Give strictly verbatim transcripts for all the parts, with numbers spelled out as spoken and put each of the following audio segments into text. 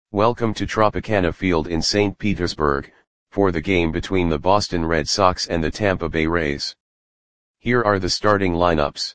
Welcome to Tropicana Field in Saint Petersburg, for the game between the Boston Red Sox and the Tampa Bay Rays. Here are the starting lineups.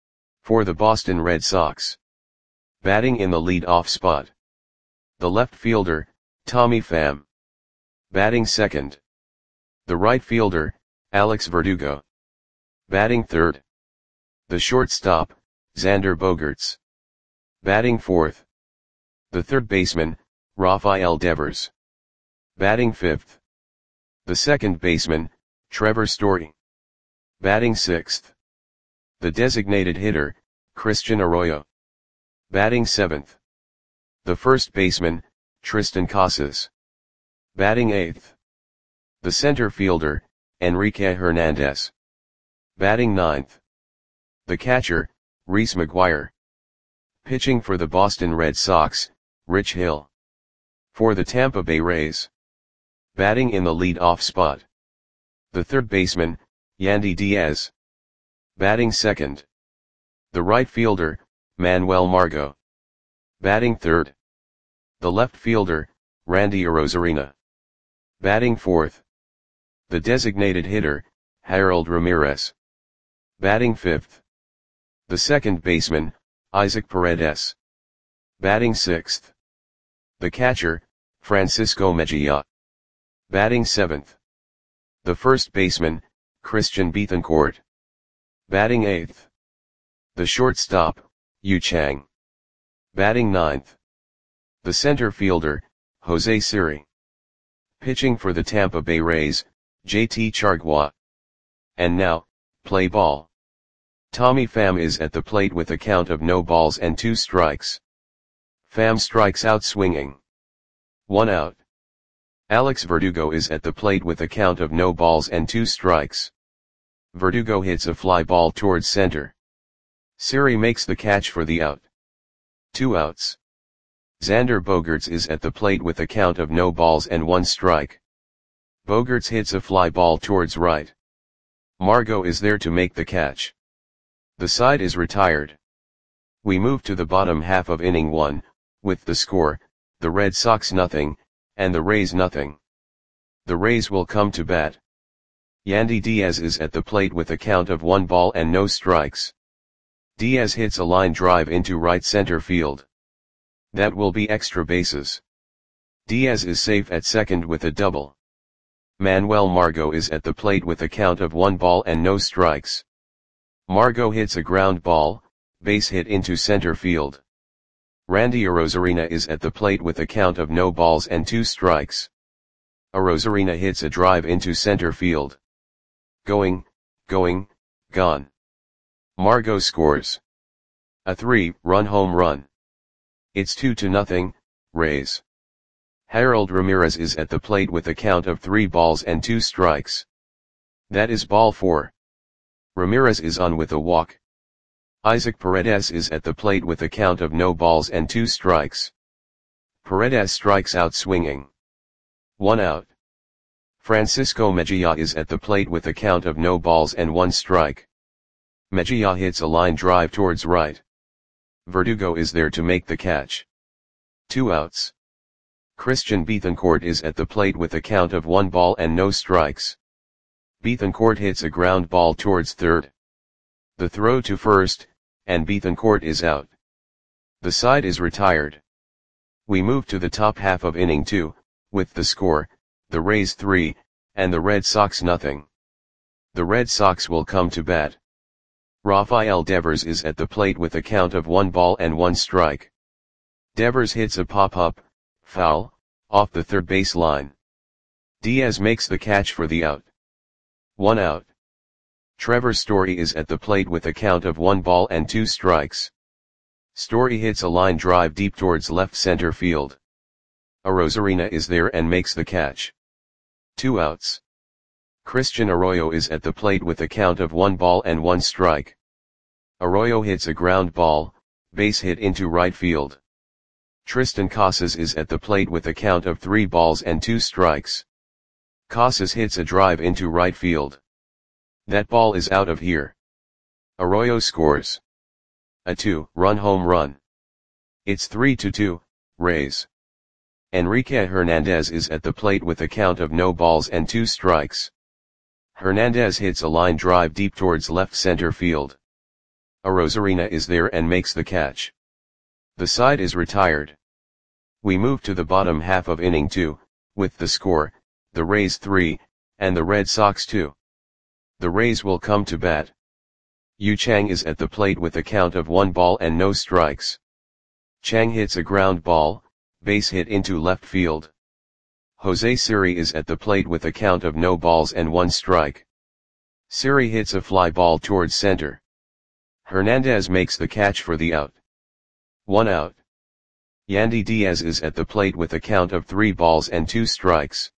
For the Boston Red Sox. Batting in the lead-off spot. The left fielder, Tommy Pham. Batting second. The right fielder, Alex Verdugo. Batting third. The shortstop, Xander Bogaerts. Batting fourth. The third baseman, Rafael Devers. Batting fifth. The second baseman, Trevor Story. Batting sixth. The designated hitter, Christian Arroyo. Batting seventh. The first baseman, Triston Casas. Batting eighth. The center fielder, Enrique Hernandez. Batting ninth. The catcher, Reese McGuire. Pitching for the Boston Red Sox, Rich Hill. For the Tampa Bay Rays. Batting in the lead-off spot. The third baseman, Yandy Diaz. Batting second. The right fielder, Manuel Margot. Batting third. The left fielder, Randy Arozarena. Batting fourth. The designated hitter, Harold Ramirez. Batting fifth. The second baseman, Isaac Paredes. Batting sixth. The catcher, Francisco Mejia. Batting seventh. The first baseman, Christian Bethancourt. Batting eighth. The shortstop, Yu Chang. Batting ninth. The center fielder, Jose Siri. Pitching for the Tampa Bay Rays, J T Chargois. And now, play ball. Tommy Pham is at the plate with a count of no balls and two strikes. Pham strikes out swinging. One out. Alex Verdugo is at the plate with a count of no balls and two strikes. Verdugo hits a fly ball towards center. Siri makes the catch for the out. Two outs. Xander Bogaerts is at the plate with a count of no balls and one strike. Bogaerts hits a fly ball towards right. Margot is there to make the catch. The side is retired. We move to the bottom half of inning one, with the score, the Red Sox nothing, and the Rays nothing. The Rays will come to bat. Yandy Diaz is at the plate with a count of one ball and no strikes. Diaz hits a line drive into right center field. That will be extra bases. Diaz is safe at second with a double. Manuel Margot is at the plate with a count of one ball and no strikes. Margot hits a ground ball, base hit into center field. Randy Arozarena is at the plate with a count of no balls and two strikes. Arozarena hits a drive into center field. Going, going, gone. Margot scores a three-run home run. It's two to nothing, Rays. Harold Ramirez is at the plate with a count of three balls and two strikes. That is ball four. Ramirez is on with a walk. Isaac Paredes is at the plate with a count of no balls and two strikes. Paredes strikes out swinging. One out. Francisco Mejia is at the plate with a count of no balls and one strike. Mejia hits a line drive towards right. Verdugo is there to make the catch. Two outs. Christian Bethancourt is at the plate with a count of one ball and no strikes. Bethancourt hits a ground ball towards third. The throw to first, and Bethancourt is out. The side is retired. We move to the top half of inning two, with the score, the Rays three, and the Red Sox nothing. The Red Sox will come to bat. Rafael Devers is at the plate with a count of one ball and one strike. Devers hits a pop-up, foul, off the third base line. Diaz makes the catch for the out. One out. Trevor Story is at the plate with a count of one ball and two strikes. Story hits a line drive deep towards left center field. Arozarena is there and makes the catch. Two outs. Christian Arroyo is at the plate with a count of one ball and one strike. Arroyo hits a ground ball, base hit into right field. Triston Casas is at the plate with a count of three balls and two strikes. Casas hits a drive into right field. That ball is out of here. Arroyo scores a two-run home run. It's three to two, Rays. Enrique Hernandez is at the plate with a count of no balls and two strikes. Hernandez hits a line drive deep towards left center field. Arozarena is there and makes the catch. The side is retired. We move to the bottom half of inning two, with the score, the Rays three, and the Red Sox two. The Rays will come to bat. Yu Chang is at the plate with a count of one ball and no strikes. Chang hits a ground ball, base hit into left field. Jose Siri is at the plate with a count of no balls and one strike. Siri hits a fly ball towards center. Hernandez makes the catch for the out. One out. Yandy Diaz is at the plate with a count of three balls and two strikes.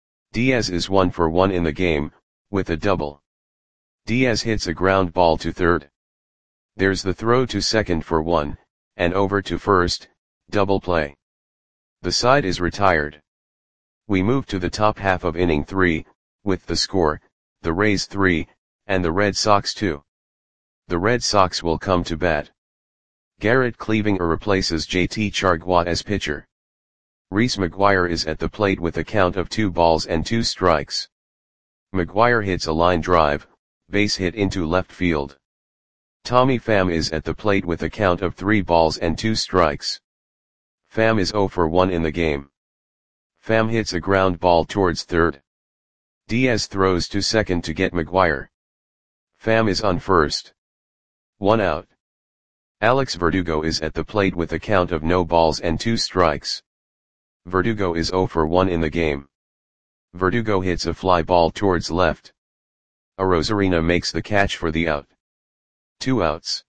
Diaz is one for one in the game, with a double. Diaz hits a ground ball to third. There's the throw to second for one, and over to first, double play. The side is retired. We move to the top half of inning three, with the score, the Rays three, and the Red Sox two. The Red Sox will come to bat. Garrett Cleavinger replaces J T Chargois as pitcher. Reese McGuire is at the plate with a count of two balls and two strikes. McGuire hits a line drive, base hit into left field. Tommy Pham is at the plate with a count of three balls and two strikes. Pham is zero for one in the game. Pham hits a ground ball towards third. Diaz throws to second to get McGuire. Pham is on first. One out. Alex Verdugo is at the plate with a count of no balls and two strikes. Verdugo is zero for one in the game. Verdugo hits a fly ball towards left. Arozarena makes the catch for the out. Two outs.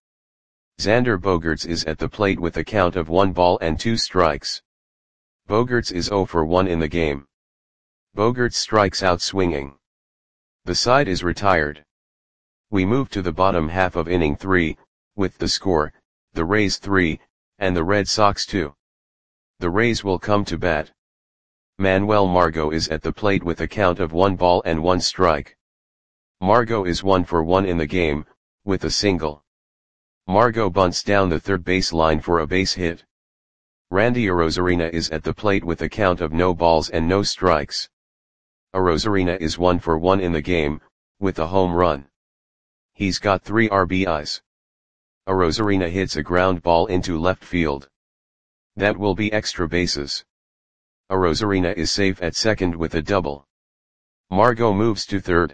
Xander Bogaerts is at the plate with a count of one ball and two strikes. Bogaerts is zero for one in the game. Bogaerts strikes out swinging. The side is retired. We move to the bottom half of inning three, with the score, the Rays three, and the Red Sox two. The Rays will come to bat. Manuel Margot is at the plate with a count of one ball and one strike. Margot is one for one in the game, with a single. Margot bunts down the third base line for a base hit. Randy Arozarena is at the plate with a count of no balls and no strikes. Arozarena is one for one in the game, with a home run. He's got three R B Is. Arozarena hits a ground ball into left field. That will be extra bases. Arozarena is safe at second with a double. Margot moves to third.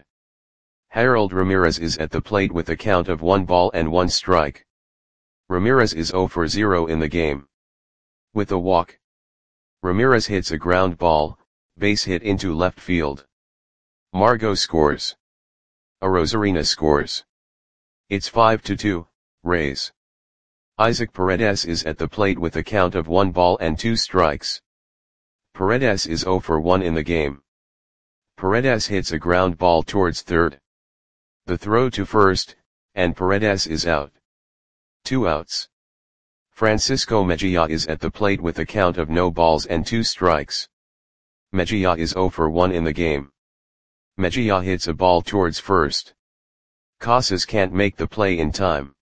Harold Ramirez is at the plate with a count of one ball and one strike. Ramirez is zero for zero in the game. With a walk. Ramirez hits a ground ball, base hit into left field. Margot scores. Arozarena scores. It's five to two, Rays. Isaac Paredes is at the plate with a count of one ball and two strikes. Paredes is zero for one in the game. Paredes hits a ground ball towards third. The throw to first, and Paredes is out. Two outs. Francisco Mejia is at the plate with a count of no balls and two strikes. Mejia is zero for one in the game. Mejia hits a ball towards first. Casas can't make the play in time.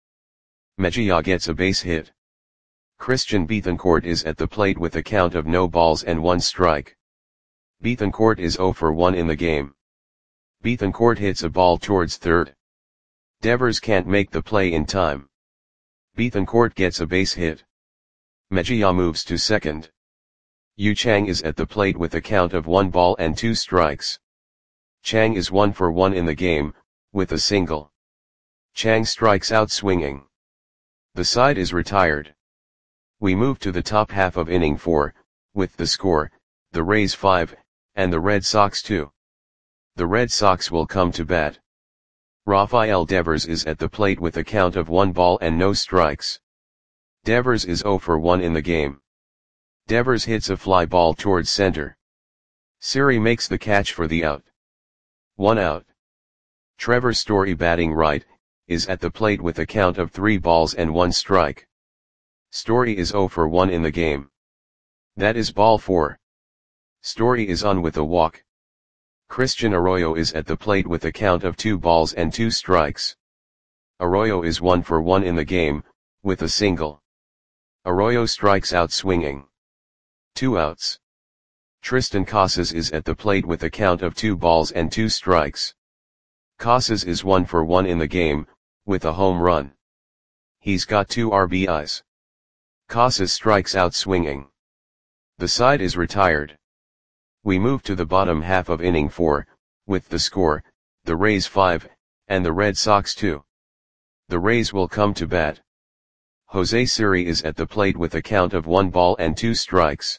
Mejia gets a base hit. Christian Bethancourt is at the plate with a count of no balls and one strike. Bethancourt is zero for one in the game. Bethancourt hits a ball towards third. Devers can't make the play in time. Bethancourt gets a base hit. Mejia moves to second. Yu Chang is at the plate with a count of one ball and two strikes. Chang is one for one in the game, with a single. Chang strikes out swinging. The side is retired. We move to the top half of inning four, with the score, the Rays five, and the Red Sox two. The Red Sox will come to bat. Rafael Devers is at the plate with a count of one ball and no strikes. Devers is zero for one in the game. Devers hits a fly ball towards center. Siri makes the catch for the out. One out. Trevor Story, batting right, is at the plate with a count of three balls and one strike. Story is zero for one in the game. That is ball four. Story is on with a walk. Christian Arroyo is at the plate with a count of two balls and two strikes. Arroyo is one for one in the game, with a single. Arroyo strikes out swinging. Two outs. Tristan Casas is at the plate with a count of two balls and two strikes. Casas is one for one in the game, with a home run. He's got two R B Is. Casas strikes out swinging. The side is retired. We move to the bottom half of inning four, with the score, the Rays five, and the Red Sox two. The Rays will come to bat. Jose Siri is at the plate with a count of one ball and two strikes.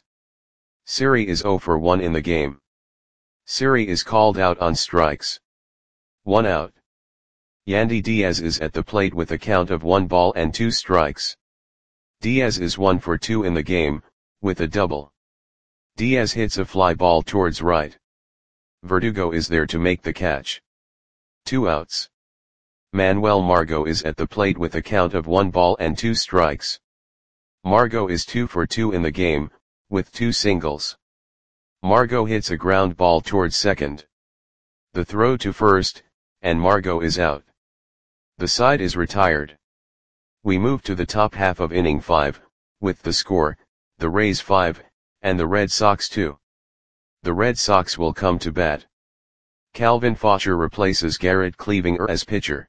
Siri is zero for one in the game. Siri is called out on strikes. One out. Yandy Diaz is at the plate with a count of one ball and two strikes. Diaz is one for two in the game, with a double. Diaz hits a fly ball towards right. Verdugo is there to make the catch. Two outs. Manuel Margot is at the plate with a count of one ball and two strikes. Margot is two for two in the game, with two singles. Margot hits a ground ball towards second. The throw to first, and Margot is out. The side is retired. We move to the top half of inning five, with the score, the Rays five, and the Red Sox two. The Red Sox will come to bat. Calvin Faucher replaces Garrett Cleavinger as pitcher.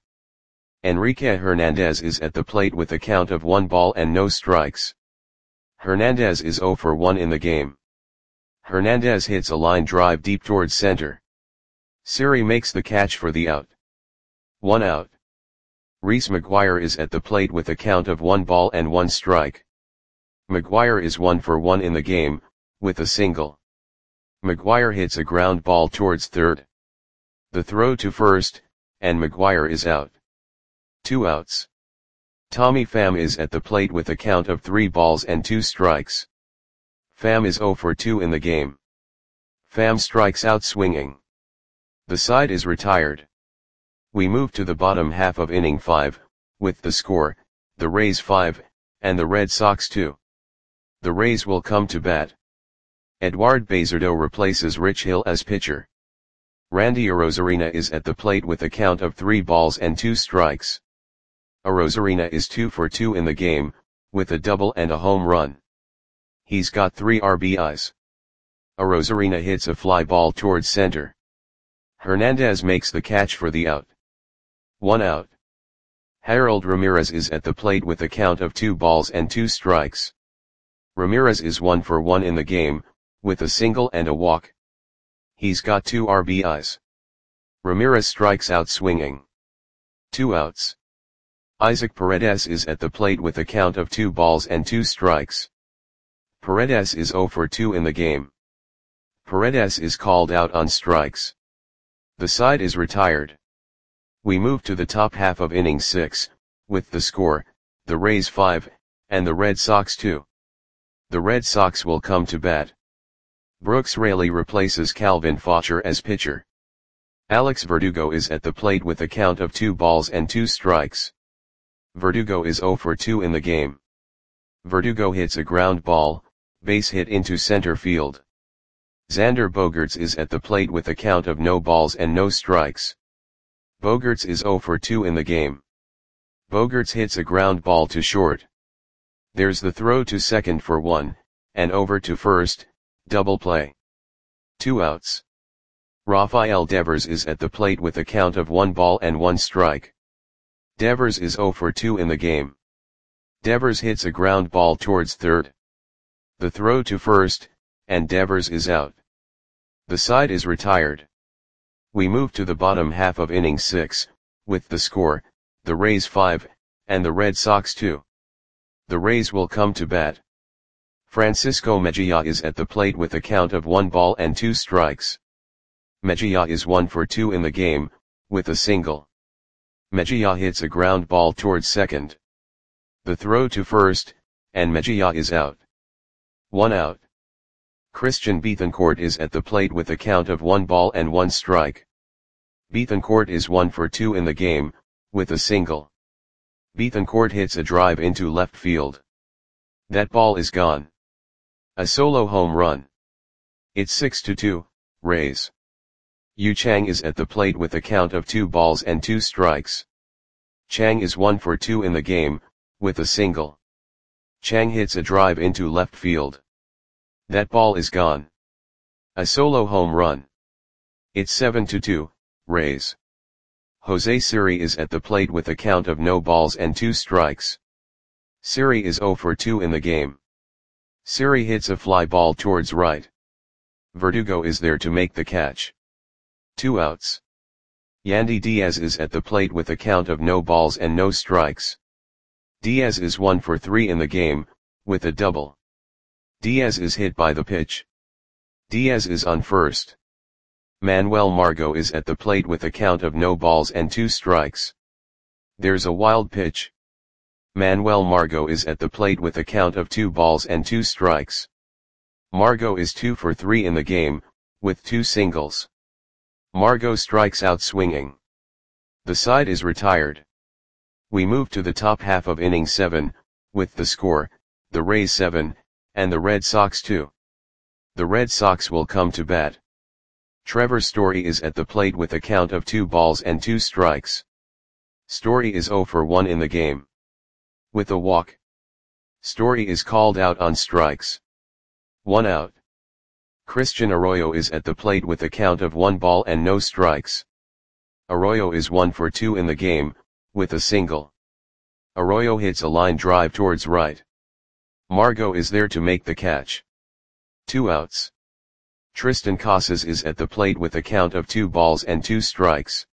Enrique Hernandez is at the plate with a count of one ball and no strikes. Hernandez is zero for one in the game. Hernandez hits a line drive deep towards center. Siri makes the catch for the out. One out. Reese McGuire is at the plate with a count of one ball and one strike. McGuire is one for one in the game, with a single. McGuire hits a ground ball towards third. The throw to first, and McGuire is out. Two outs. Tommy Pham is at the plate with a count of three balls and two strikes. Pham is zero for two in the game. Pham strikes out swinging. The side is retired. We move to the bottom half of inning five, with the score, the Rays five, and the Red Sox two. The Rays will come to bat. Eduard Bazardo replaces Rich Hill as pitcher. Randy Arozarena is at the plate with a count of three balls and two strikes. Arozarena is two for two in the game, with a double and a home run. He's got three R B Is. Arozarena hits a fly ball towards center. Hernandez makes the catch for the out. One out. Harold Ramirez is at the plate with a count of two balls and two strikes. Ramirez is one for one in the game, with a single and a walk. He's got two R B Is. Ramirez strikes out swinging. Two outs. Isaac Paredes is at the plate with a count of two balls and two strikes. Paredes is zero for two in the game. Paredes is called out on strikes. The side is retired. We move to the top half of inning six, with the score, the Rays five, and the Red Sox two. The Red Sox will come to bat. Brooks Raley replaces Calvin Faucher as pitcher. Alex Verdugo is at the plate with a count of two balls and two strikes. Verdugo is zero for two in the game. Verdugo hits a ground ball, base hit into center field. Xander Bogaerts is at the plate with a count of no balls and no strikes. Bogaerts is zero for two in the game. Bogaerts hits a ground ball to short. There's the throw to second for one, and over to first, double play. Two outs. Rafael Devers is at the plate with a count of one ball and one strike. Devers is zero for two in the game. Devers hits a ground ball towards third. The throw to first, and Devers is out. The side is retired. We move to the bottom half of inning six, with the score, the Rays five, and the Red Sox two. The Rays will come to bat. Francisco Mejia is at the plate with a count of one ball and two strikes. Mejia is one for two in the game, with a single. Mejia hits a ground ball towards second. The throw to first, and Mejia is out. One out. Christian Bethancourt is at the plate with a count of one ball and one strike. Bethancourt is one for two in the game, with a single. Bethancourt hits a drive into left field. That ball is gone. A solo home run. It's six to two, Rays. Yu Chang is at the plate with a count of two balls and two strikes. Chang is one for two in the game, with a single. Chang hits a drive into left field. That ball is gone. A solo home run. It's seven to two, Rays. Jose Siri is at the plate with a count of no balls and two strikes. Siri is zero for two in the game. Siri hits a fly ball towards right. Verdugo is there to make the catch. Two outs. Yandy Diaz is at the plate with a count of no balls and no strikes. Diaz is one for three in the game, with a double. Diaz is hit by the pitch. Diaz is on first. Manuel Margot is at the plate with a count of no balls and two strikes. There's a wild pitch. Manuel Margot is at the plate with a count of two balls and two strikes. Margot is two for three in the game, with two singles. Margot strikes out swinging. The side is retired. We move to the top half of inning seven, with the score, the Rays seven, and the Red Sox two. The Red Sox will come to bat. Trevor Story is at the plate with a count of two balls and two strikes. Story is zero for one in the game. With a walk. Story is called out on strikes. One out. Christian Arroyo is at the plate with a count of one ball and no strikes. Arroyo is one for two in the game, with a single. Arroyo hits a line drive towards right. Margot is there to make the catch. Two outs. Tristan Casas is at the plate with a count of two balls and two strikes.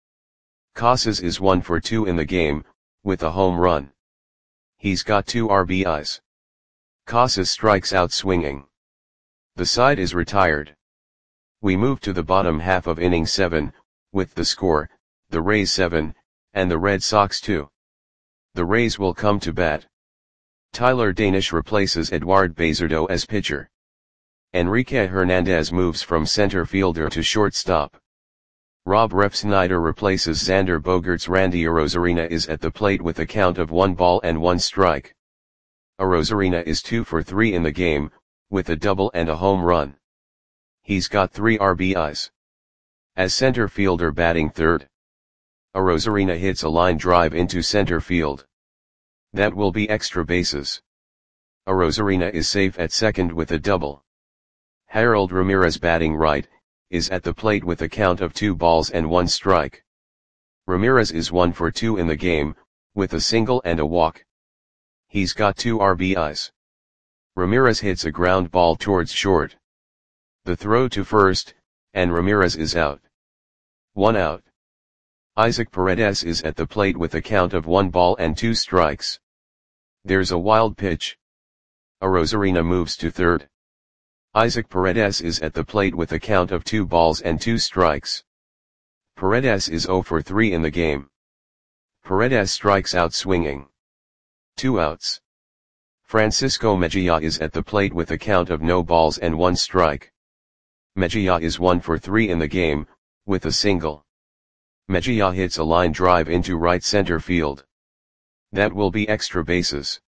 Casas is one for two in the game, with a home run. He's got two R B Is. Casas strikes out swinging. The side is retired. We move to the bottom half of inning seven, with the score, the Rays seven, and the Red Sox two. The Rays will come to bat. Tyler Danish replaces Eduard Bazardo as pitcher. Enrique Hernandez moves from center fielder to shortstop. Rob Refsnyder replaces Xander Bogaerts. Randy Arozarena is at the plate with a count of one ball and one strike. Arozarena is two for three in the game, with a double and a home run. He's got three R B Is. As center fielder batting third. Arozarena hits a line drive into center field. That will be extra bases. Arozarena is safe at second with a double. Harold Ramirez batting right, is at the plate with a count of two balls and one strike. Ramirez is one for two in the game, with a single and a walk. He's got two R B Is. Ramirez hits a ground ball towards short. The throw to first, and Ramirez is out. One out. Isaac Paredes is at the plate with a count of one ball and two strikes. There's a wild pitch. Arozarena moves to third. Isaac Paredes is at the plate with a count of two balls and two strikes. Paredes is zero for three in the game. Paredes strikes out swinging. Two outs. Francisco Mejia is at the plate with a count of no balls and one strike. Mejia is one for three in the game, with a single. Mejia hits a line drive into right center field. That will be extra bases.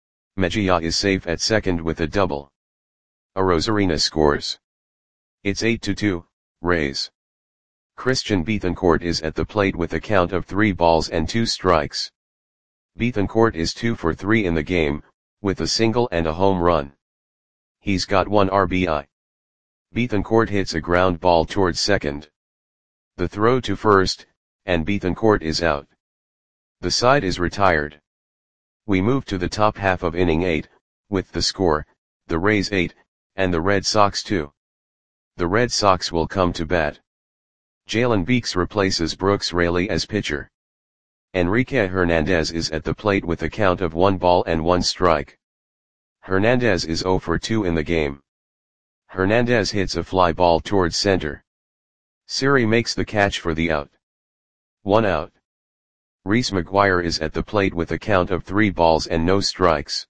Mejia is safe at second with a double. Arozarena scores. It's eight to two, Rays. Christian Bethancourt is at the plate with a count of three balls and two strikes. Bethancourt is two for three in the game, with a single and a home run. He's got one R B I. Bethancourt hits a ground ball towards second. The throw to first, and Bethancourt is out. The side is retired. We move to the top half of inning eight, with the score, the Rays eight, and the Red Sox two. The Red Sox will come to bat. Jalen Beeks replaces Brooks Raley as pitcher. Enrique Hernandez is at the plate with a count of one ball and one strike. Hernandez is zero for two in the game. Hernandez hits a fly ball towards center. Siri makes the catch for the out. One out. Reese McGuire is at the plate with a count of three balls and no strikes.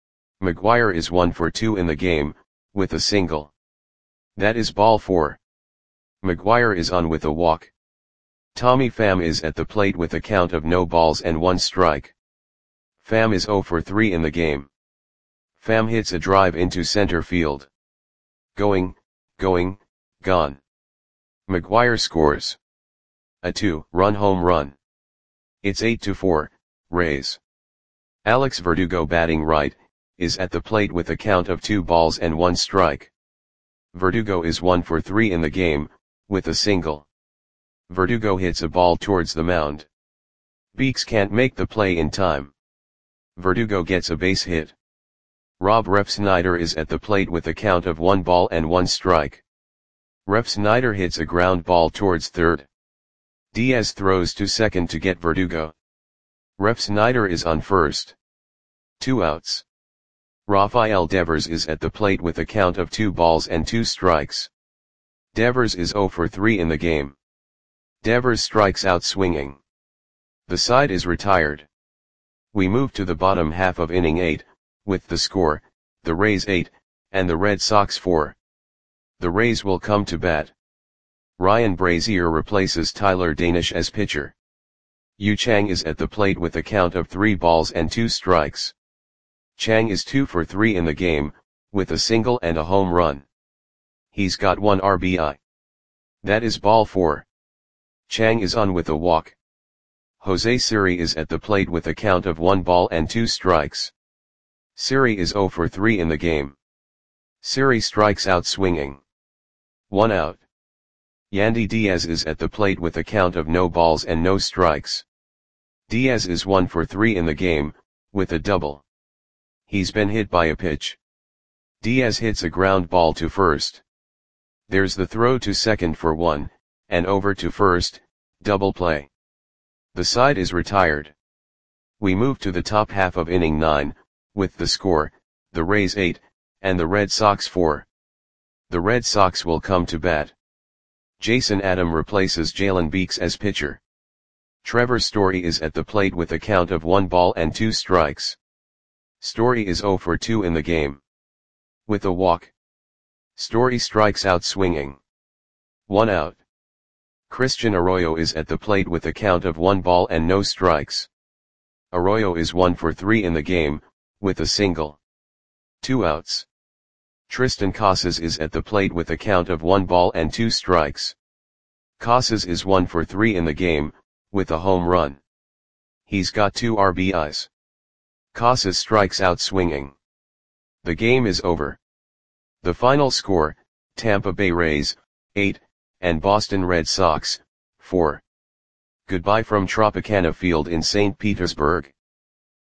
McGuire is one for two in the game, with a single. That is ball four. McGuire is on with a walk. Tommy Pham is at the plate with a count of no balls and one strike. Pham is zero for three in the game. Pham hits a drive into center field. Going, going, gone. McGuire scores. A two-run home run. It's eight to four, Rays. Alex Verdugo batting right, is at the plate with a count of two balls and one strike. Verdugo is one for three in the game, with a single. Verdugo hits a ball towards the mound. Beeks can't make the play in time. Verdugo gets a base hit. Rob Refsnyder is at the plate with a count of one ball and one strike. Refsnyder hits a ground ball towards third. Diaz throws to second to get Verdugo. Refsnyder is on first. Two outs. Rafael Devers is at the plate with a count of two balls and two strikes. Devers is zero for three in the game. Devers strikes out swinging. The side is retired. We move to the bottom half of inning eight, with the score, the Rays eight, and the Red Sox four. The Rays will come to bat. Ryan Brazier replaces Tyler Danish as pitcher. Yu Chang is at the plate with a count of three balls and two strikes. Chang is two for three in the game, with a single and a home run. He's got one R B I. That is ball four. Chang is on with a walk. Jose Siri is at the plate with a count of one ball and two strikes. Siri is zero for three in the game. Siri strikes out swinging. One out. Yandy Diaz is at the plate with a count of no balls and no strikes. Diaz is one for three in the game, with a double. He's been hit by a pitch. Diaz hits a ground ball to first. There's the throw to second for one, and over to first, double play. The side is retired. We move to the top half of inning nine, with the score, the Rays eight, and the Red Sox four. The Red Sox will come to bat. Jason Adam replaces Jalen Beeks as pitcher. Trevor Story is at the plate with a count of one ball and two strikes. Story is zero for two in the game. With a walk. Story strikes out swinging. One out. Christian Arroyo is at the plate with a count of one ball and no strikes. Arroyo is one for three in the game, with a single. Two outs. Tristan Casas is at the plate with a count of one ball and two strikes. Casas is one for three in the game, with a home run. He's got two R B Is. Casas strikes out swinging. The game is over. The final score, Tampa Bay Rays, eight, and Boston Red Sox, four. Goodbye from Tropicana Field in Saint Petersburg.